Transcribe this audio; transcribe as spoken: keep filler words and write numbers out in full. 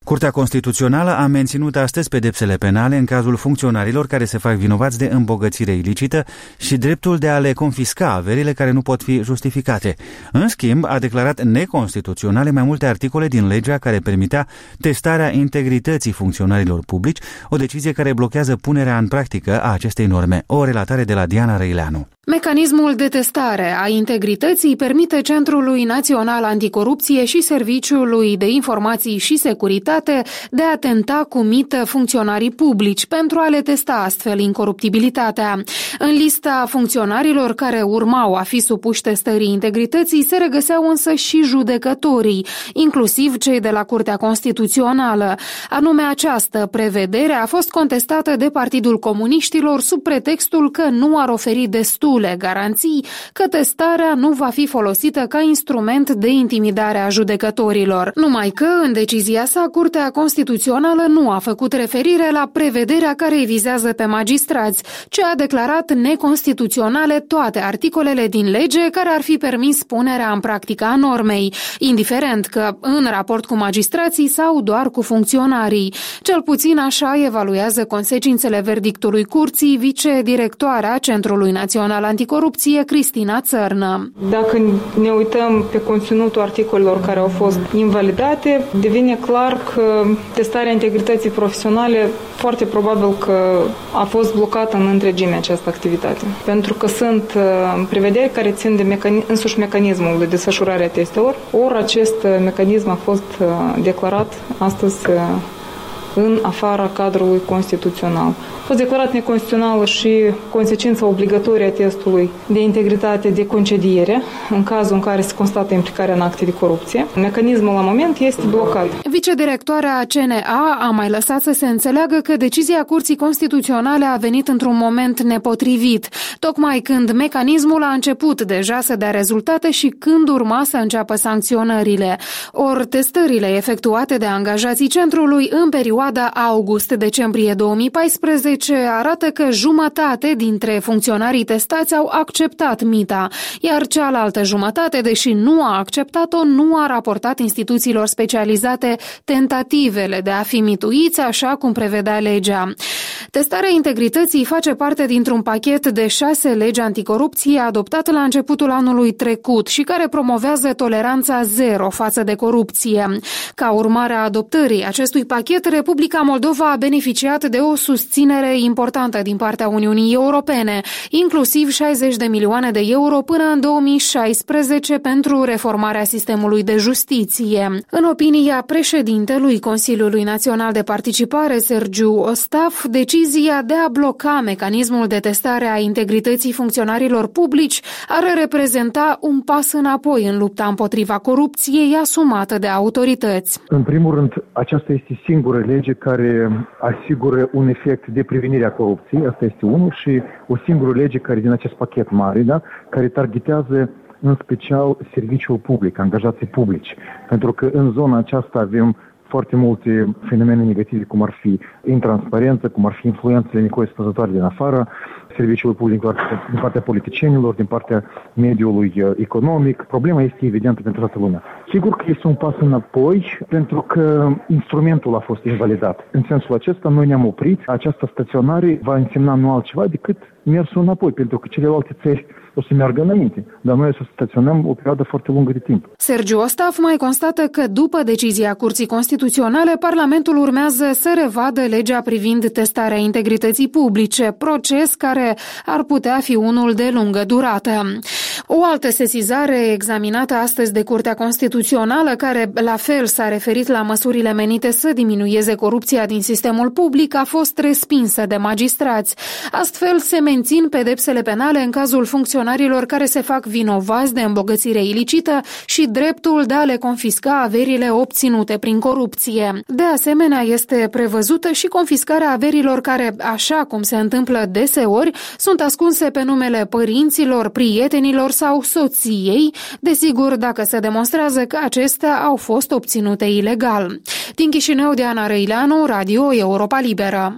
Curtea Constituțională a menținut astăzi pedepsele penale în cazul funcționarilor care se fac vinovați de îmbogățire ilicită și dreptul de a le confisca averile care nu pot fi justificate. În schimb, a declarat neconstituționale mai multe articole din legea care permitea testarea integrității funcționarilor publici, o decizie care blochează punerea în practică a acestei norme. O relatare de la Diana Răileanu. Mecanismul de testare a integrității permite Centrului Național Anticorupție și Serviciului de Informații și Securitate de a tenta cu mită funcționarii publici pentru a le testa astfel incoruptibilitatea. În lista funcționarilor care urmau a fi supuși testării integrității se regăseau însă și judecătorii, inclusiv cei de la Curtea Constituțională. Anume, această prevedere a fost contestată de Partidul Comuniștilor sub pretextul că nu ar oferi destul garanții că testarea nu va fi folosită ca instrument de intimidare a judecătorilor. Numai că, în decizia sa, Curtea Constituțională nu a făcut referire la prevederea care îi vizează pe magistrați, ci a declarat neconstituționale toate articolele din lege care ar fi permis punerea în practică a normei, indiferent că în raport cu magistrații sau doar cu funcționarii. Cel puțin așa evaluează consecințele verdictului curții vicedirectoarea Centrului Național Anticorupție, Cristina Țărnă. Dacă ne uităm pe conținutul articolelor care au fost invalidate, devine clar că testarea integrității profesionale foarte probabil că a fost blocată în întregime această activitate. Pentru că sunt prevederi care țin de mecani- însuși mecanismul de desfășurare a testelor, ori acest mecanism a fost declarat astăzi în afara cadrului constituțional. A fost declarat neconstituțională și consecința obligatorie a testului de integritate de concediere, în cazul în care se constată implicarea în acte de corupție. Mecanismul la moment este blocat. Vicedirectoarea C N A a mai lăsat să se înțeleagă că decizia Curții Constituționale a venit într-un moment nepotrivit, tocmai când mecanismul a început deja să dea rezultate și când urma să înceapă sancționările. Ori testările efectuate de angajații centrului în perioada august-decembrie două mii paisprezece arată că jumătate dintre funcționarii testați au acceptat mita, iar cealaltă jumătate, deși nu a acceptat-o, nu a raportat instituțiilor specializate tentativele de a fi mituiți, așa cum prevedea legea. Testarea integrității face parte dintr-un pachet de șase legi anticorupție adoptat la începutul anului trecut și care promovează toleranța zero față de corupție. Ca urmare a adoptării acestui pachet, Republica Moldova a beneficiat de o susținere importantă din partea Uniunii Europene, inclusiv șaizeci de milioane de euro până în două mii șaisprezece pentru reformarea sistemului de justiție. În opinia președintelui Consiliului Național de Participare, Sergiu Ostaf, decizia de a bloca mecanismul de testare a integrității funcționarilor publici ar reprezenta un pas înapoi în lupta împotriva corupției asumată de autorități. În primul rând, aceasta este singura lege care asigură un efect de prevenire a corupției, asta este unul, și o singură lege care din acest pachet mare, da, care targetează în special serviciul public, angajații publici, pentru că în zona aceasta avem foarte multe fenomene negative, cum ar fi intransparență, cum ar fi influențele necorespunzătoare din afară, serviciul public din partea politicienilor, din partea mediului economic. Problema este evidentă pentru toată lumea. Sigur că este un pas înapoi, pentru că instrumentul a fost invalidat. În sensul acesta, noi ne-am oprit. Această staționare va însemna nu altceva decât mersul înapoi, pentru că celelalte țări o să meargă înainte, dar noi o să staționăm o perioadă foarte lungă de timp. Sergiu Ostaf mai constată că după decizia Curții Constituționale, Parlamentul urmează să revadă legea privind testarea integrității publice, proces care ar putea fi unul de lungă durată. O altă sesizare examinată astăzi de Curtea Constituțională, care la fel s-a referit la măsurile menite să diminueze corupția din sistemul public, a fost respinsă de magistrați. Astfel se mențin pedepsele penale în cazul funcționarilor care se fac vinovați de îmbogățire ilicită și dreptul de a le confisca averile obținute prin corupție. De asemenea, este prevăzută și confiscarea averilor care, așa cum se întâmplă deseori, sunt ascunse pe numele părinților, prietenilor sau soției, desigur dacă se demonstrează că acestea au fost obținute ilegal. Din Chișinău, Diana Răileanu, Radio Europa Liberă.